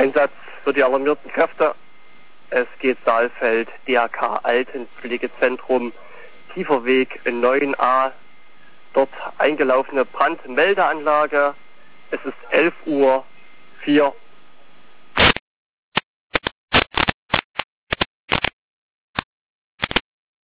Einsatz für die alarmierten Kräfte. Es geht Saalfeld, DAK Altenpflegezentrum, Tieferweg 9a, dort eingelaufene Brandmeldeanlage. Es ist 11:04 Uhr.